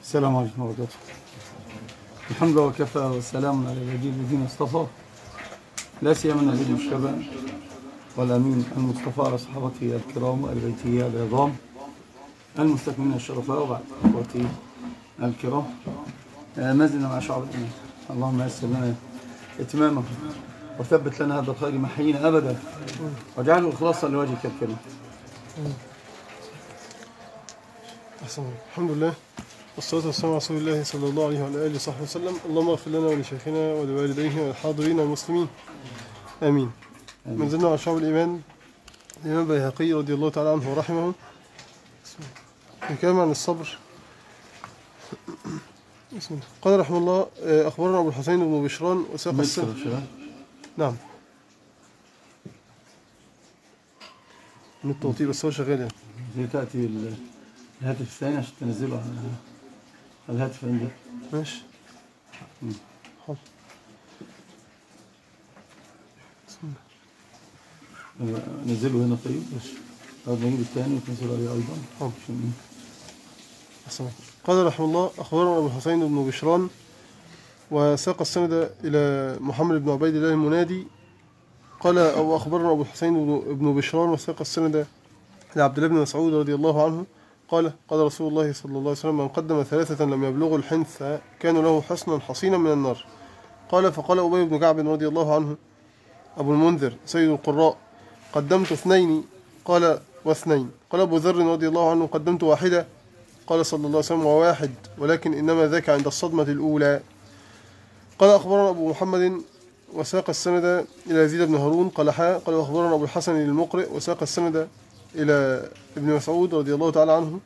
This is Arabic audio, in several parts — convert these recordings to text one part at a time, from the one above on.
السلام عليكم ورحمة الله وبركاته. الحمد لله وكفى والسلام على الذين اصطفى، لا سيما النبي المجتبى والأمين المصطفى على صحابته الكرام وآل بيته العظام المستكملين الشرفاء. وبعد إخوتي الكرام، ما زلنا مع شعب الإيمان. اللهم يسر لنا إتمامه وثبت لنا هذا الخير محيينا أبدا، واجعله إخلاصا لوجهك الكريم. أحسن. الحمد لله والصلاة والسلام على رسول الله صلى الله عليه وعلى آله وصحبه وسلم. اللهم اغفر لنا ولشيخنا ولوالديه والحاضرين المسلمين، آمين. من زلنا على شعب الإيمان الإمام البيهقي رضي الله تعالى عنه ورحمه في كلام عن الصبر. بسم الله. قال رحمه الله: أخبرنا أبو الحسين بن بشران وساق السنة. نعم، من التوطير بس هو شغال يعني. هي تأتي الهاتف الثاني عشان تنزله على الهاتف عندك. ماشي. حاضر. نزله هنا طيب، بس بعد ما نجيب الثاني وتنزله عليه أيضا. حاضر. قال رحمه الله: أخبرنا أبو الحسين بن بشران وساق السند إلى محمد بن عبيد الله المنادي قال: أو أخبرنا أبو الحسين بن بشران وساق السند إلى عبد الله بن مسعود رضي الله عنه قال: قال رسول الله صلى الله عليه وسلم: من قدم ثلاثة لم يبلغوا الحنث كانوا له حصنا حصينا من النار. قال: فقال أبي بن كعب رضي الله عنه أبو المنذر سيد القراء: قدمت اثنين. قال: واثنين. قال أبو ذر رضي الله عنه: قدمت واحدة. قال صلى الله عليه وسلم: وواحد، ولكن إنما ذاك عند الصدمة الأولى. قال: أخبرنا أبو محمد وساق السند إلى يزيد بن هارون قال: قال: أخبرنا أبو الحسن المقرئ وساق السند إلى ابن مسعود رضي الله تعالى عنه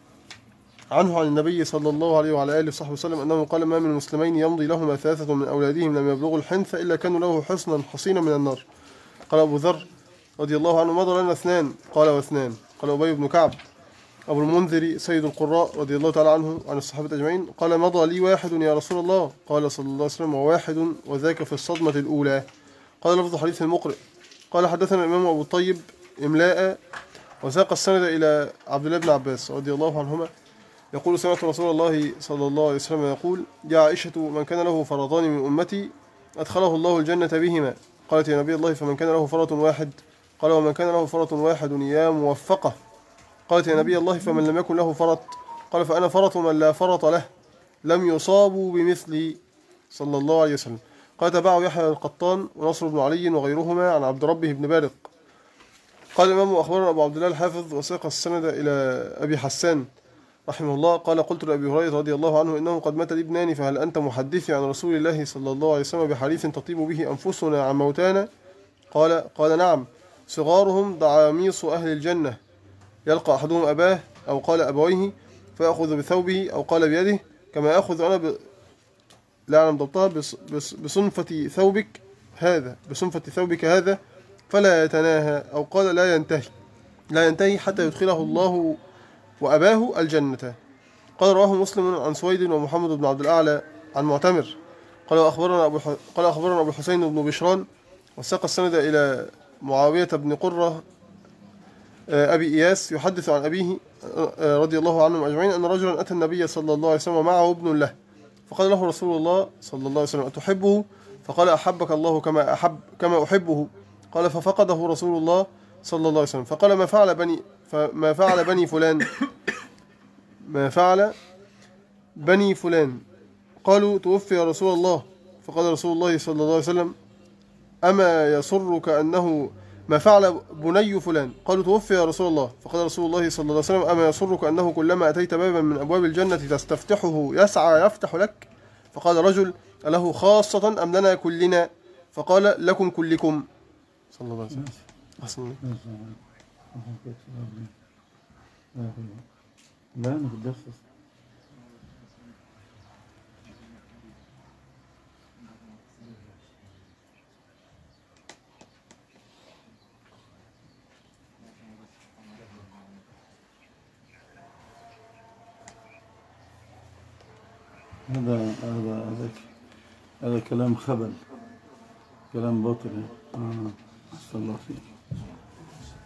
عن النبي صلى الله عليه وعلى آله وصحبه وسلم أنه قال: ما من المسلمين يمضي لهما ثلاثة من أولادهم لم يبلغوا الحنث إلا كانوا له حصنا حصينا من النار. قال أبو ذر رضي الله عنه: مضى لنا اثنان. قال: واثنان. قال أبي بن كعب أبو المنذر سيد القراء رضي الله تعالى عنه عن الصحابة أجمعين قال: مضى لي واحد يا رسول الله. قال صلى الله عليه وسلم: وواحد، وذاك في الصدمة الأولى. قال: لفظ حديث المقرئ. قال: حدثنا الإمام أبو الطيب إملاء وساق السند إلى عبد الله بن عباس رضي الله عنهما يقول: سمعت رسول الله صلى الله عليه وسلم يقول: يا عائشة، من كان له فرطان من أمتي أدخله الله الجنة بهما. قالت: يا نبي الله، فمن كان له فرط واحد؟ قال: ومن كان له فرط واحد يا موفقة. قالت: يا نبي الله، فمن لم يكن له فرط؟ قال: فأنا فرط من لا فرط له، لم يصابوا بمثلي صلى الله عليه وسلم. قال: تبعه يحيى القطان ونصر بن علي وغيرهما عن عبد ربه بن بارق. قال الإمام: أخبرنا أبو عبد الله الحافظ وساق السند إلى أبي حسان رحمه الله قال: قلت لأبي هريرة رضي الله عنه: إنه قد مات لي ابنان، فهل أنت محدثي عن رسول الله صلى الله عليه وسلم بحديث تطيب به أنفسنا عن موتانا؟ قال: نعم، صغارهم ضعاميص أهل الجنة، يلقى أحدهم أباه أو قال أبويه فيأخذ بثوبه أو قال بيده، كما أخذ أنا لا أعلم ضبطها بصنفة ثوبك هذا فلا يتناهى، أو قال لا ينتهي حتى يدخله الله وأباه الجنة. قال: رواه مسلم عن سويد ومحمد بن عبد الأعلى عن معتمر قال: أخبرنا أبو الحسين بن بشران وساق السند إلى معاوية بن قرة أبي إياس يحدث عن أبيه رضي الله عنهم أجمعين أن رجلا أتى النبي صلى الله عليه وسلم معه ابن له، فقال له رسول الله صلى الله عليه وسلم: أتحبه؟ فقال: أحبك الله كما أحبه. قال: ففقده رسول الله صلى الله عليه وسلم، فقال: ما فعل بني فلان؟ قالوا: توفي يا رسول الله. فقال رسول الله صلى الله عليه وسلم: أما يسرك أنه ما فعل بني فلان؟ قالوا: توفي يا رسول الله. فقال رسول الله صلى الله عليه وسلم: أما يسرك أنه كلما أتيت بابا من أبواب الجنة تستفتحه يسعى يفتح لك؟ فقال رجل: أله خاصة أم لنا كلنا؟ فقال: لكم كلكم صلى الله عليه وسلم. أحسن. لا، أنا في الدرس. هذا كلام خبل، كلام باطل. أستغفر الله فيك.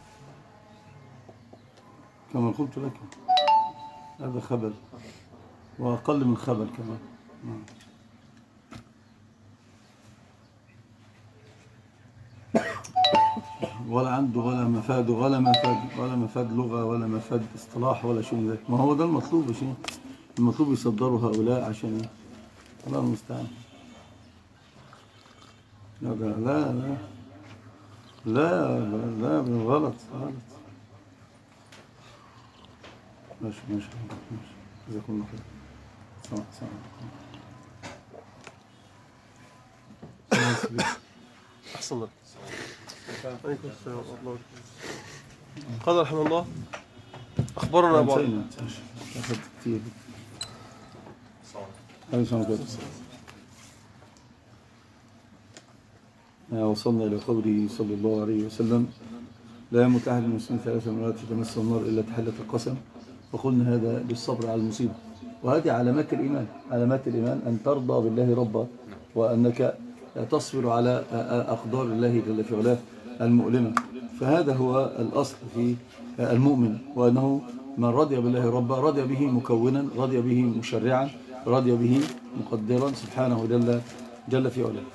كما قلت لك هذا خبل. وأقل من خبل كمان. ولا عنده ولا مفاد ولا مفاد لغة ولا مفاد اصطلاح ولا شيء ذلك. ما هو ده المطلوب يا شيخ، المطلوب يصدروا هؤلاء عشان ايه؟ الله المستعان. لا لا لا لا لا غلط. ماشي جزاكم الله خير. سلام. أحسن الله. عليكم السلام ورحمة الله وبركاته. قال رحمه الله أخبرنا أبو عبد كتير. وصلنا إلى قوله صلى الله عليه وسلم: لا يموت أحد من المسلمين 3 مرات فتمس النار إلا تحلة القسم. وقلنا هذا للصبر على المصيبة، وهذه علامات الإيمان أن ترضى بالله ربا، وأنك تصبر على أقدار الله جل في علاه المؤلمة. فهذا هو الأصل في المؤمن، وأنه من رضي بالله ربا رضي به مكونا، رضي به مشرعا، رضي به مقدرا سبحانه جل في علاه.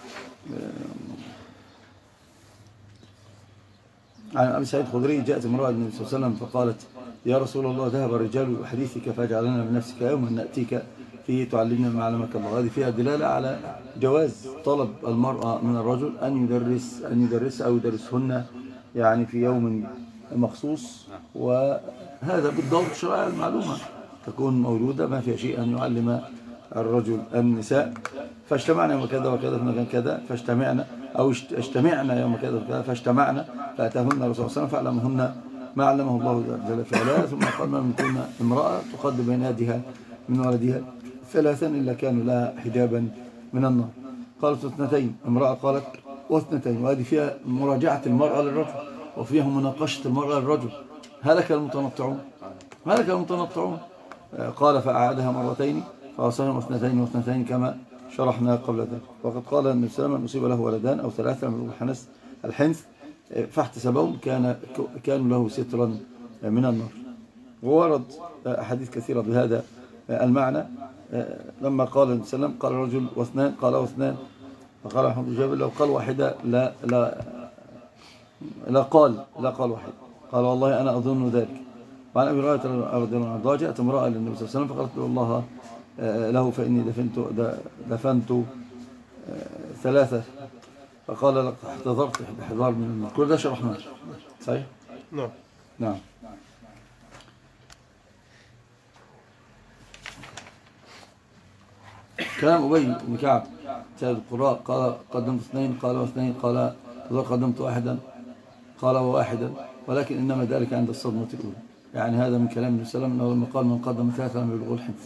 عن أبي سعيد الخدري: جاءت امرأة النبي صلى الله عليه وسلم فقالت: يا رسول الله، ذهب الرجال بحديثك فاجعلنا من نفسك يوما نأتيك فيه تعلمنا ما علمك الله. هذه فيها دلالة على جواز طلب المرأة من الرجل أن يدرس أو يدرسهن يعني في يوم مخصوص، وهذا بالضبط الشرائع المعلومة تكون موجودة، ما فيها شيء أن يعلم الرجل النساء. فاجتمعنا يوم كذا وكذا في مكان كذا، فاجتمعنا أو اجتمعنا يوم كذا وكذا، فاجتمعنا فأتاهن الرسول صلى الله عليه وسلم فعلمهن ما علمه الله جل في علاه. ثم قال: من كنا امرأة تقدم بين يدها من ولدها 3 إلا كانوا لها حجابا من النار. قالت: 2. امرأة قالت: و2. وهذه فيها مراجعة المرأة للرجل، وفيها مناقشة المرأة للرجل. هلك المتنطعون. قال: فأعادها 2 مرتين فأصلهم 2 كما شرحنا قبل ذلك. وقد قال النبي صلى الله عليه وسلم: أصيب له ولدان أو 3 من الحنث فاحتسبهم كانوا له سترا من النار. وورد أحاديث كثيرة بهذا المعنى. لما قال النبي صلى الله عليه وسلم: قال الرجل: و2؟ قال: و2. فقال أحمد بن جابر: لو قال واحدة لا قال واحدة. قال: والله أنا أظن ذلك. وعن أبي هريرة رضي الله عنه: جاءت امرأة للنبي صلى الله عليه وسلم فقالت الله له: فإني دفنت 3. فقال: لقد احتضرت بحضار من النار. كل ده شرحناه صحيح؟ نعم. كلام أبي بن كعب سيد القراء: قال: قدمت 2. قال: و2. قال: قدمت 1. قال: و1. ولكن إنما ذلك عند الصدمة الأولى. يعني هذا من كلام النبي صلى الله عليه وسلم، لما قال: من قدم 3 لم يبلغ الحنث.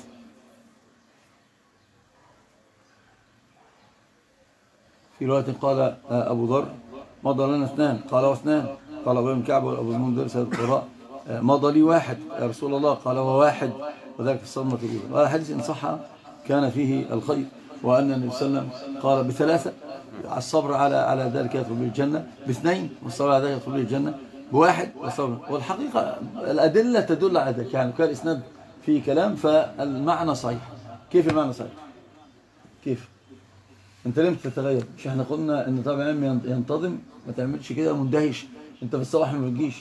في رواية قال أبو ذر: مضى لنا 2. قال: و2. قال أبو بن كعب وأبو المنذر سيد القراء: مضى لي 1 يا رسول الله. قال: و1. وذلك الصدمة الأولى. وهذا حديث إن صح كان فيه الخير، وأن النبي صلى الله عليه وسلم قال: ب3 الصبر على ذلك يدخل به الجنة، ب2 والصبر على ذلك يدخل به الجنة، ب1 والصبر. والحقيقة الأدلة تدل على ذلك، يعني كان الإسناد فيه كلام فالمعنى صحيح. كيف المعنى صحيح؟ كيف؟ انت لم تتغير؟ مش احنا قلنا ان طبعا ينتظم، ما تعملش كده مندهش، انت في الصباح ما بتجيش.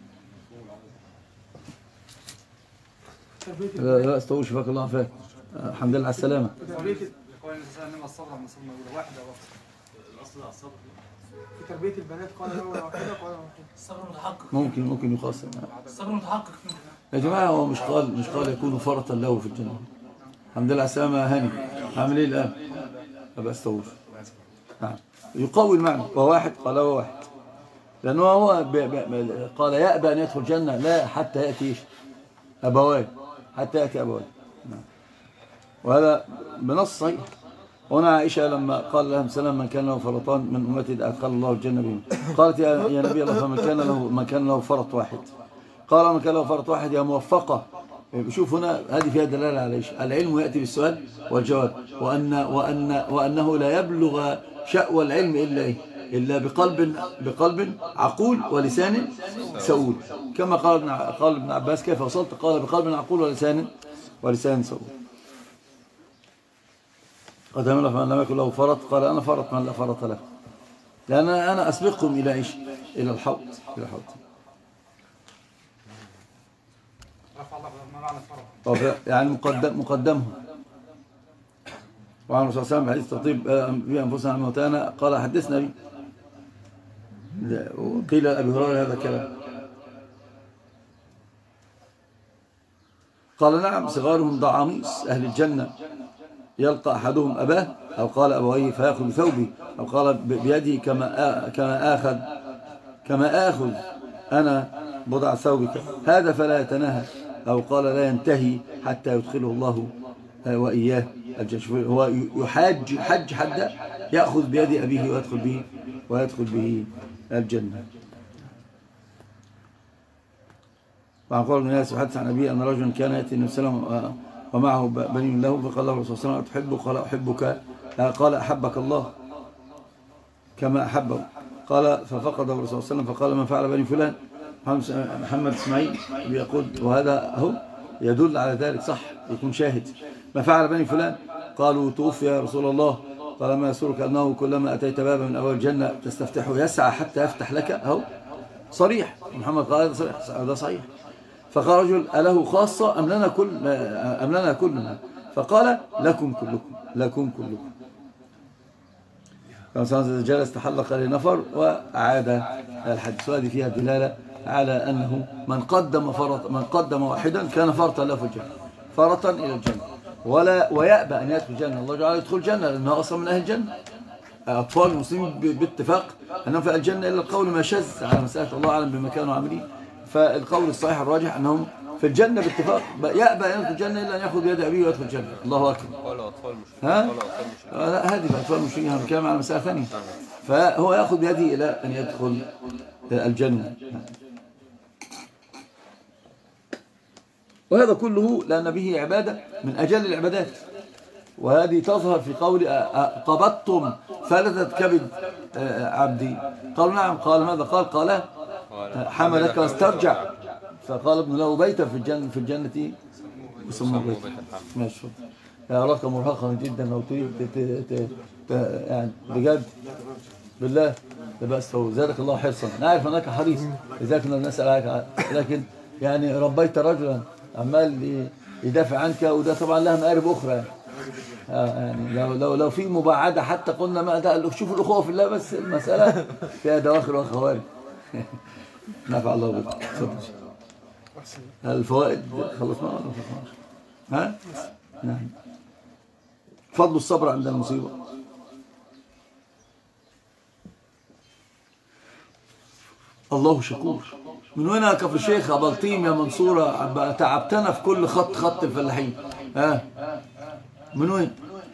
لا استوي، شفاك الله عافاك، الحمد لله على السلامه. في تربية البنات قال له واحدة. الصبر متحقق. ممكن يخاصم. الصبر متحقق يا جماعه، هو مش قال يكون فرطا له في الجنه. الحمد لله على السلامه يا هاني. عامل ايه الان؟ ابقى استوي. نعم. يقوي المعنى. و1 قال: و1. لانه هو قال: يأبى ان يدخل الجنه لا حتى ياتي ابواه، حتى ياتي ابواه. نعم. وهذا بنص صحيح. هنا عائشة لما قال لها سلام: من كان له فرطان من أمتي أدخل الله الجنة بهم. قالت: يا نبي الله، فمن كان له فرط 1. قال: من كان له فرط 1 يا موفقة. شوف هنا هذه فيها دلالة على ايش؟ العلم يأتي بالسؤال والجواب، وأنه لا يبلغ شأوى العلم إلا بقلب عقول ولسان سؤول. كما قال ابن عباس: كيف وصلت؟ قال: بقلب عقول ولسان سؤول. قد همل من لم يكن له فرط، قال أنا فرط من لا فرط له، لأن أنا أسبقهم إلى إيش؟ إلى الحوض. إلى الحوض. رفع الله ما معنى فرط؟ يعني مقدمهم. وعن الرسول صلى الله عليه وسلم حديث تطيب بأنفسنا عن موتانا قال حدثنا بي. وقيل لأبي هريرة هذا الكلام، قال نعم صغارهم ضعاميس أهل الجنة، يلقى أحدهم أباه أو قال أبويه فيأخذ بثوبه أو قال بيده كما آخذ أنا بضع ثوبك هذا فلا يتناهى أو قال لا ينتهي حتى يدخله الله وإياه الجنة. هو يحاج حج حتى يأخذ بيد أبيه ويدخل به الجنة. وعن قول ابن ياسر حدث عن أبيه أن رجلا كان يأتي النبي صلى الله عليه وسلم ومعه بني له، فقال له الرسول صلى الله عليه وسلم أتحبه؟ قال أحبك. قال أحبك الله كما أحبه. قال ففقده الرسول صلى الله عليه وسلم فقال من فعل بني فلان؟ محمد اسماعيل بيقول، وهذا هو يدل على ذلك، صح يكون شاهد. ما فعل بني فلان؟ قالوا توفي يا رسول الله. قال ما يسرك أنه كلما أتيت بابا من أبواب الجنة تستفتحه يسعى حتى يفتح لك. أهو صريح، محمد قال هذا صريح، هذا صحيح. فقال رجل أله خاصة أم لنا كلنا؟ فقال لكم كلكم. فمثلا جلس تحلق لنفر وأعاد الحديث. وهذه فيها دلالة على أنه من قدم واحدا كان فرطا له في الجنة، فرطا إلى الجنة، ويأبى أن يدخل الجنة. الله جعل يدخل الجنة لأنه أصلا من أهل الجنة. أطفال المسلمين باتفاق أنهم في الجنة، إلا القول ما شذ على مسألة، الله أعلم بما كانوا عاملين. فالقول الصحيح الراجح أنهم في الجنة باتفاق، يأبى أن يدخل الجنة إلا أن يأخذ بيد أبيه ويدخل الجنة. الله أكبر. قالوا أطفال مشركين. لا هذه أطفال المشركين، هم كلام على مسألة ثانية. فهو يأخذ بيده إلى أن يدخل الجنة. وهذا كله لأن به عبادة من أجل العبادات. وهذه تظهر في قول قبضتم فلذة كبد عبدي؟ قالوا نعم. قال ماذا قال حملك واسترجع. فقال ابن له بيتا في الجنة يسموه بيتا. ماشي. أراك مرهقا جدا لو تريد يعني بجد بالله بس هو زادك الله حرصا. نعرف أنك حريص لذلك نسأل عنك، لكن يعني ربيت رجلا عمال يدافع عنك، وده طبعا لها مآرب أخرى. يعني لو في مباعدة حتى قلنا ما ده، شوفوا الأخوة في الله، بس المسألة فيها دواخل وخوارج. نفع الله بك. الفوائد خلصنا ولا ما خلصناش؟ ها؟ نعم. فضل الصبر عند المصيبة. الله شكور. من وين يا كفر الشيخ يا بلطيم يا منصورة؟ تعبتنا في كل خط الفلاحين. ها؟ من وين؟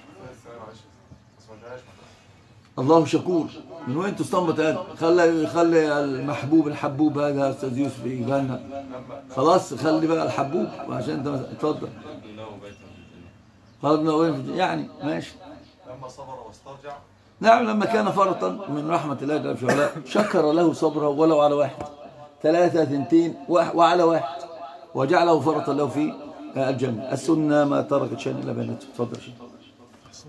الله شكور. من وين تستنبط هذا؟ خلي المحبوب الحبوب هذا استاذ يوسف يباننا. خلاص خلي بقى الحبوب عشان انت اتفضل. قال وين يعني ماشي. لما صبر واسترجع. نعم لما كان فرطا من رحمة الله جل وعلا شكر له صبره ولو على واحد، 3 2 وعلى واحد، وجعله فرطا له في الجنة. السنة ما تركت شيئا إلا بينته. تفضل شيء.